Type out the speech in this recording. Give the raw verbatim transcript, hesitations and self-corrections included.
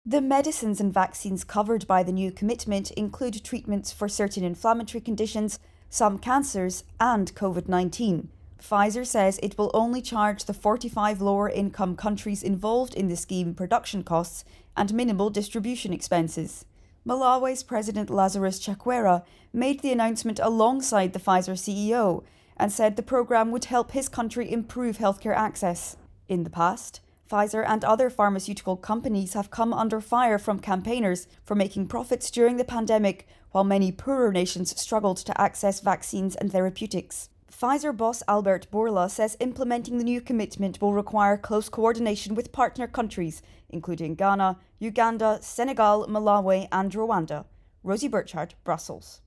The medicines and vaccines covered by the new commitment include treatments for certain inflammatory conditions, some cancers, and COVID nineteen. Pfizer says it will only charge the forty-five lower income countries involved in the scheme production costs and minimal distribution expenses. Malawi's President Lazarus Chakwera made the announcement alongside the Pfizer C E O and said the program would help his country improve healthcare access. In the past, Pfizer and other pharmaceutical companies have come under fire from campaigners for making profits during the pandemic, while many poorer nations struggled to access vaccines and therapeutics. Pfizer boss Albert Bourla says implementing the new commitment will require close coordination with partner countries, including Ghana, Uganda, Senegal, Malawi, and Rwanda. Rosie Burchard, Brussels.